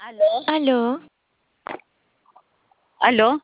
Aló, Aló, aló,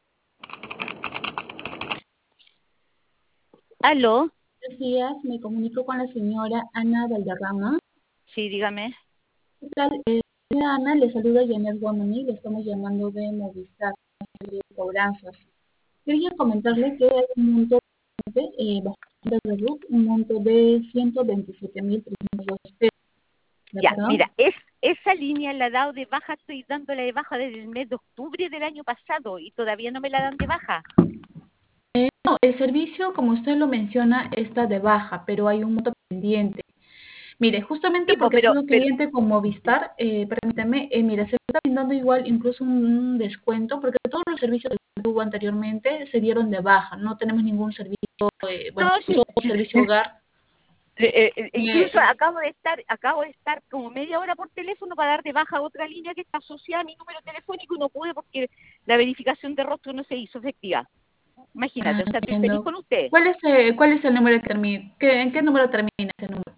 aló, Buenos días, me comunico con la señora Ana Valderrama. sí, dígame. ¿Qué tal? Señora Ana, le saluda Janet Guamani, le estamos llamando de Movistar, de cobranzas. Quería comentarle que hay un monto bastante reducido, un monto de 127.302 pesos, ¿de Ya, acuerdo? mira, esa línea la he dado de baja, estoy dándola de baja desde el mes de octubre del año pasado y todavía no me la dan de baja. No, el servicio, como usted lo menciona, está de baja, pero hay un monto pendiente. Mire, justamente Sí, po, porque ha sido pero, cliente con Movistar, permítame, mire, se le está brindando igual incluso un descuento, porque todos los servicios que tuvo anteriormente se dieron de baja, no tenemos ningún servicio, bueno, no, sí, solo servicio hogar. incluso Eh, acabo de estar como media hora por teléfono para dar de baja otra línea que está asociada a mi número telefónico y no pude porque la verificación de rostro no se hizo efectiva. Imagínate, o sea, estoy feliz entiendo. con usted. ¿Cuál es el número que termina? ¿En qué número termina ese número?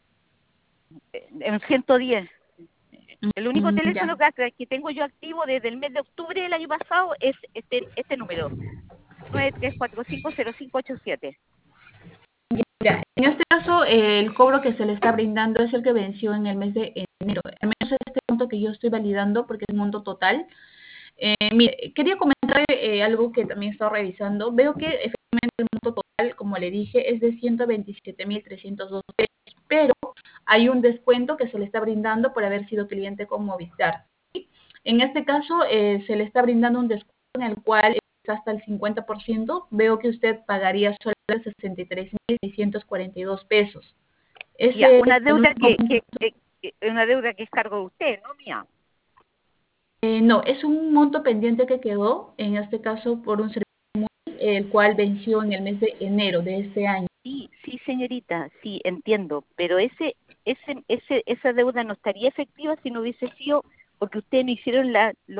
En 110. El único teléfono Ya. que tengo yo activo desde el mes de octubre del año pasado es este número, 93450587. Ya, en este caso, el cobro que se le está brindando es el que venció en el mes de enero. Al menos este monto que yo estoy validando, porque es monto total. Mire, quería comentar algo que también he estado revisando. Veo que efectivamente el monto total, como le dije, es de 127.302 pesos, pero hay un descuento que se le está brindando por haber sido cliente con Movistar. ¿Sí? En este caso, se le está brindando un descuento en el cual está hasta el 50%. Veo que usted pagaría solo 63.642 pesos. Ya, Ese es una el deuda único punto. una deuda que es cargo de usted, no mía. No, es un monto pendiente que quedó, en este caso, por un servicio el cual venció en el mes de enero de este año. Sí, sí, señorita, sí, entiendo, pero esa deuda no estaría efectiva si no hubiese sido porque ustedes no hicieron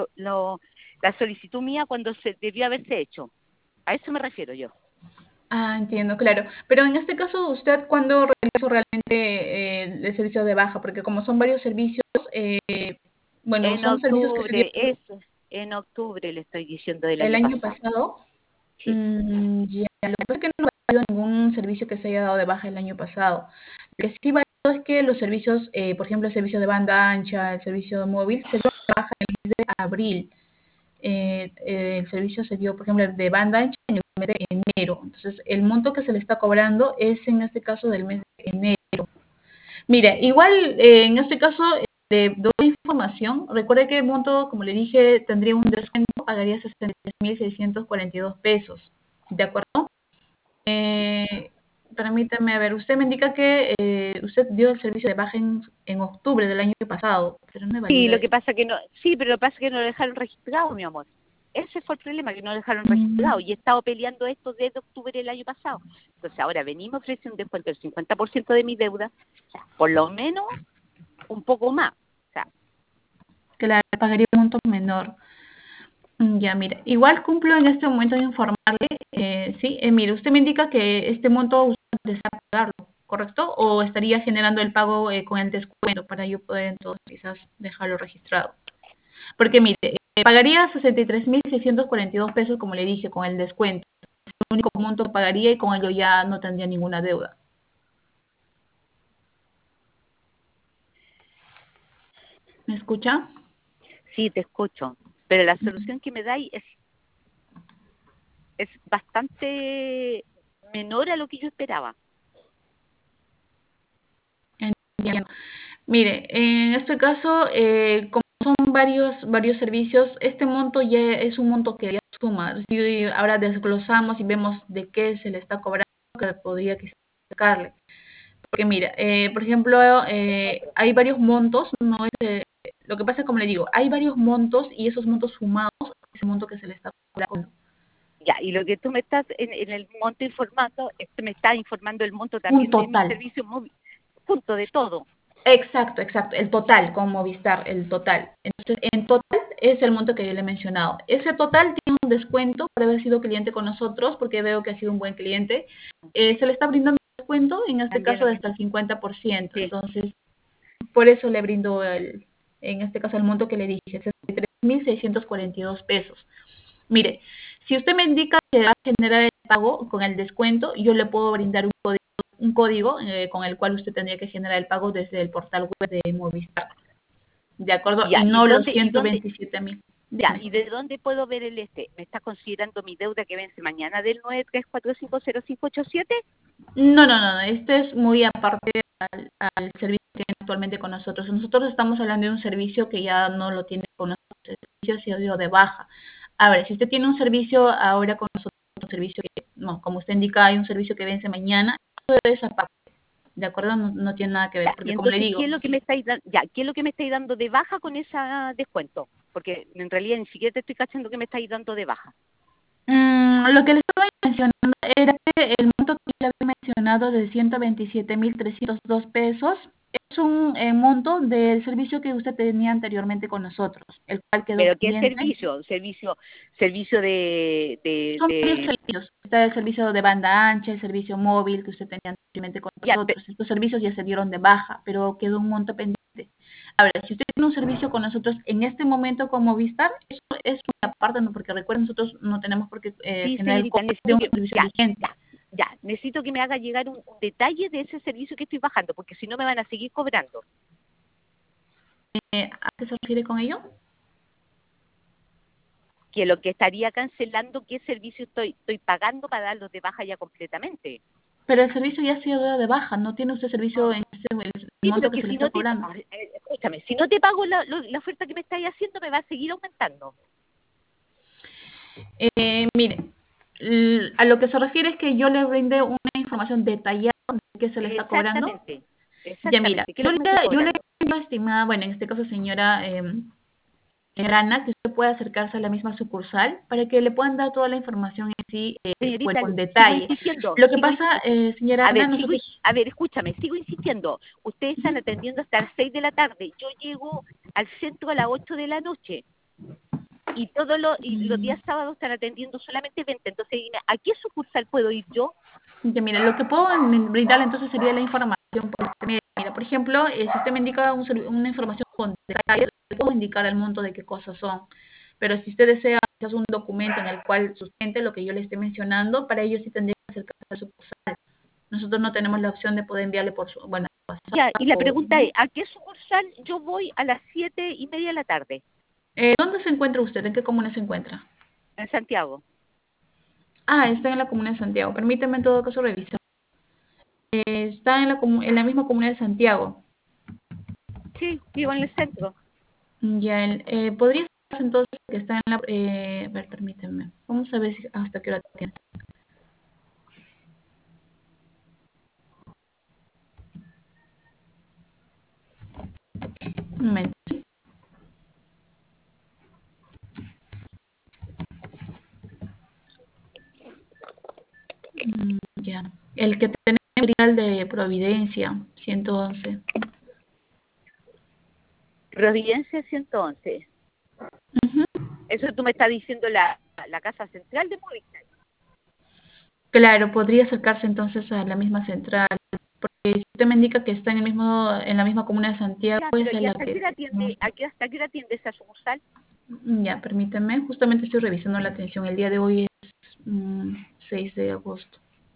la solicitud mía cuando se debió haberse hecho. A eso me refiero yo. Ah, entiendo, claro. Pero en este caso, ¿usted cuándo realizó realmente el servicio de baja? Porque como son varios servicios, bueno, En son servicios que se octubre, dieron en octubre le estoy diciendo del el año año pasado. pasado. Sí. Ya, lo que pasa es que no ha habido ningún servicio que se haya dado de baja el año pasado. Lo que sí valió es que los servicios, por ejemplo, el servicio de banda ancha, el servicio móvil, se dio de baja en el mes de abril. El servicio se dio, por ejemplo, de banda ancha en el mes de enero. Entonces, el monto que se le está cobrando es en este caso del mes de enero. Mire, igual en este caso le doy información. Recuerde que el monto, como le dije, tendría un descuento, pagaría 63.642 pesos. ¿De acuerdo? Eh, Permítame, a ver, usted me indica que usted dio el servicio de baja en octubre del año pasado, pero no me Sí, valida lo que eso. pasa que no, sí, pero lo que pasa es que no lo dejaron registrado, mi amor. Ese fue el problema, que no lo dejaron registrado. Mm, Y he estado peleando esto desde octubre del año pasado. Entonces ahora venimos a ofrecer un descuento del 50% de mi deuda, o sea, por lo menos un poco más. O sea, claro, pagaría un monto menor. Ya, mira, igual cumplo en este momento de informarle, sí, mire, usted me indica que este monto usted desea pagarlo, ¿correcto? ¿O estaría generando el pago con el descuento para yo poder entonces quizás dejarlo registrado? Porque mire, pagaría 63.642 pesos, como le dije, con el descuento. Es el único monto que pagaría y con ello ya no tendría ninguna deuda. ¿Me escucha? sí, te escucho. Pero la solución que me dais es bastante menor a lo que yo esperaba. Entiendo. Mire, en este caso, como son varios servicios, este monto ya es un monto que ya suma. Si ahora desglosamos y vemos de qué se le está cobrando, que podría quizás sacarle. Porque mira, por ejemplo, hay varios montos, no es, lo que pasa es como le digo, hay varios montos y esos montos sumados, ese monto que se le está cobrando. Ya, y lo que tú me estás en el monto informando, me está informando el monto Un también de mi total. servicio móvil, punto de todo. Exacto, exacto, el total con Movistar, el total. Entonces, en total es el monto que yo le he mencionado. Ese total tiene un descuento por haber sido cliente con nosotros, porque veo que ha sido un buen cliente. Se le está brindando un descuento, en este También caso lo de mismo. hasta el 50%. Sí. Entonces, por eso le brindo el... en este caso el monto que le dije, 63.642 pesos. Mire, si usted me indica que va a generar el pago con el descuento, yo le puedo brindar un código con el cual usted tendría que generar el pago desde el portal web de Movistar, ¿de acuerdo? Ya, Y ¿y no los dónde, y dónde, 127.000. ya, Dígame. y de dónde puedo ver el este? ¿Me está considerando mi deuda que vence mañana del 934500587? No, no, no, este es muy aparte al servicio que tiene actualmente con nosotros. Nosotros estamos hablando de un servicio que ya no lo tiene con nosotros, el servicio se dio de baja. A ver, si usted tiene un servicio ahora con nosotros, un servicio que, no, como usted indica, hay un servicio que vence mañana, todo esa parte, ¿de acuerdo? No, no tiene nada que ver, Ya, y porque como le entonces, ¿qué digo, es lo que me estáis dando? Ya, ¿qué es lo que me estáis dando de baja con ese descuento? Porque en realidad ni siquiera te estoy cachando que me estáis dando de baja. lo que le estaba mencionando era que el monto que le había mencionado de 127.302 pesos es un monto del servicio que usted tenía anteriormente con nosotros, el cual quedó Pero ¿qué pendiente. servicio? Servicio Son varios servicios. Está el servicio de banda ancha, el servicio móvil que usted tenía anteriormente con ya, nosotros. Estos servicios ya se dieron de baja, pero quedó un monto pendiente. A ver, si usted tiene un servicio con nosotros en este momento con Movistar, eso es una parte, ¿no? Porque recuerden, nosotros no tenemos por qué sí, generar el señorita, costo de necesito un que, servicio ya, vigente. ya, ya, necesito que me haga llegar un detalle de ese servicio que estoy bajando, porque si no me van a seguir cobrando. ¿A qué se refiere con ello? Que lo que estaría cancelando, ¿qué servicio estoy pagando para darlos de baja ya completamente? Pero el servicio ya ha sido dado de baja, no tiene usted servicio en el Sí, pero monto que que se le si está no te, cobrando. escúchame, si no te pago la oferta que me estáis haciendo, me va a seguir aumentando. Mire, a lo que se refiere es que yo le brindé una información detallada de qué se le está cobrando. Exactamente, Ya mira, exactamente, ¿qué es lo que me estoy yo le cobrando? digo, estimada, bueno, en este caso señora Ana, que usted pueda acercarse a la misma sucursal para que le puedan dar toda la información en sí, pues Señorita, con sigo detalle. insistiendo, Lo que pasa, señora a ver, Ana, nosotros, escúchame, sigo insistiendo. Ustedes están atendiendo hasta las 6 de la tarde. Yo llego al centro a las 8 de la noche y los días sábados están atendiendo solamente 20. Entonces, dime, ¿a qué sucursal puedo ir yo? ya mira, lo que puedo brindarle entonces sería la información por intermedio. Mira, por ejemplo, si usted me indica una información con detalles, le puedo indicar el monto de qué cosas son. Pero si usted desea quizás un documento en el cual sustente lo que yo le esté mencionando, para ello sí tendría que acercarse a su sucursal. Nosotros no tenemos la opción de poder enviarle por su, bueno, WhatsApp Ya, y la o... pregunta es, ¿a qué sucursal yo voy a las 7:30 de la tarde ¿Dónde se encuentra usted? ¿En qué comuna se encuentra? en Santiago? Ah, está en la comuna de Santiago. Permíteme en todo caso revisar. Está en la misma comuna de Santiago. Sí, vivo en el centro. Ya, podría ser entonces que está en la... a ver, permíteme. Vamos a ver hasta qué hora tiene. Un momento. Ya. El que tenemos sería el de Providencia, 111. Providencia 111. Ujú. Eso tú me estás diciendo la casa central de Movistar. Claro, podría acercarse entonces a la misma central. Porque si usted me indica que está en la misma comuna de Santiago, Ya, pero es ¿y en la hasta qué que... hora atiende, hasta qué hora atiende esa sucursal? Ya, permíteme. Justamente estoy revisando la atención. El día de hoy es 6 de agosto.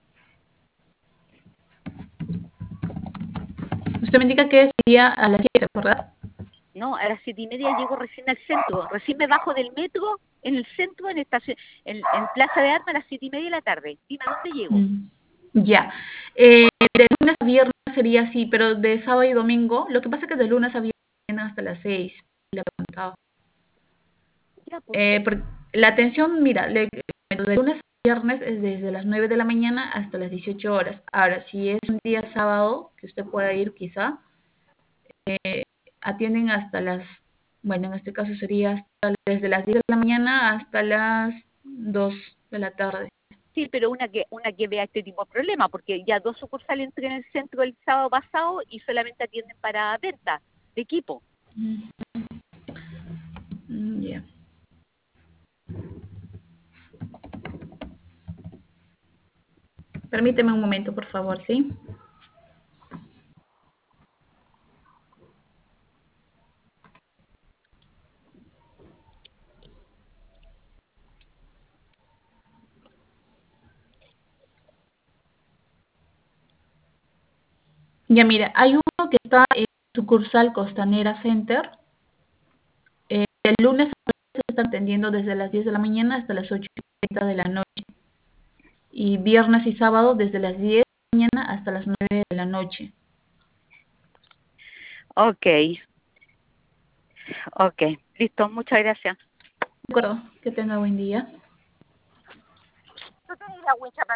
Usted me indica que sería a las 7, ¿verdad? No, a las 7:30 llego recién al centro. Recién me bajo del metro en el centro, en Plaza de Armas a las 7:30 de la tarde. Dime, ¿a dónde llego? Ya. De lunes a viernes sería así, pero de sábado y domingo, lo que pasa es que de lunes a viernes tienen hasta las 6. Le preguntaba. Ya, pues. La atención, mira, de lunes a viernes es desde las 9 de la mañana hasta las 18 horas. Ahora, si es un día sábado, que usted pueda ir quizá, atienden hasta bueno, en este caso sería desde las 10 de la mañana hasta las 2 de la tarde. Sí, pero una que vea este tipo de problema, porque ya dos sucursales entré en el centro el sábado pasado y solamente atienden para venta de equipo. Ya. Permíteme un momento, por favor, ¿sí? Ya mira, hay uno que está en sucursal Costanera Center. El lunes se está atendiendo desde las 10 de la mañana hasta las 8:30 de la noche. Y viernes y sábado desde las 10 de la mañana hasta las 9 de la noche. Ok, ok, listo, muchas gracias. De acuerdo, que tenga buen día. ¿Tú tenés la wincha